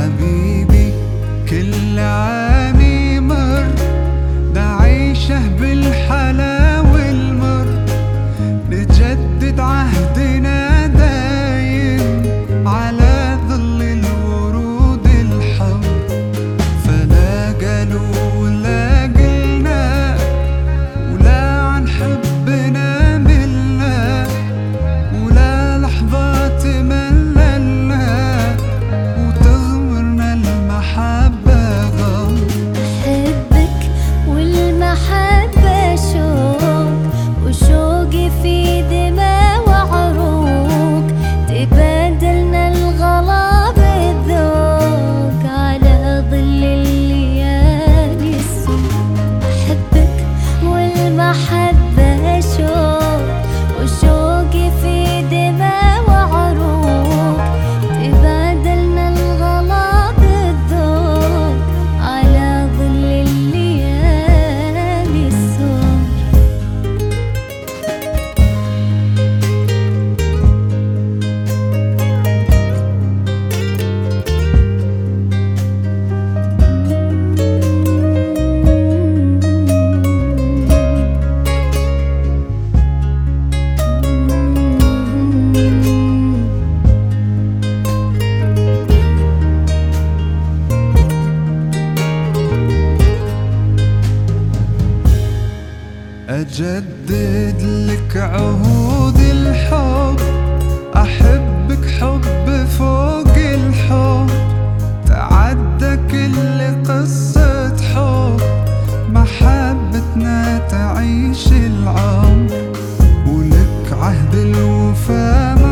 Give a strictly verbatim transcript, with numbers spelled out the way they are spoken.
حبيبي كل عام يمر نعيشه بالحلا والمر، نجدد عهدنا دايم على ظل الورود الحمر. فلا قالوا ولا قلنا ولا عن حبنا ملنا، ولا لحظة تمللنا وتغمرنا المحبة غم. أحبك والمحبة شوق، وشوقي في دماء وعروق، تبادلنا الغلا بالذوق على ظل الليالي السوق. أحبك والمحبة شوق، وشوقي في دماء وعروق، تبادلنا الغلا بالذوق على ظل الليالي السوق. أجدد لك عهود الحب، أحبك حب فوق الحب، تعدى كل قصة حب، محبتنا تعيش العمر، ولك عهد الوفا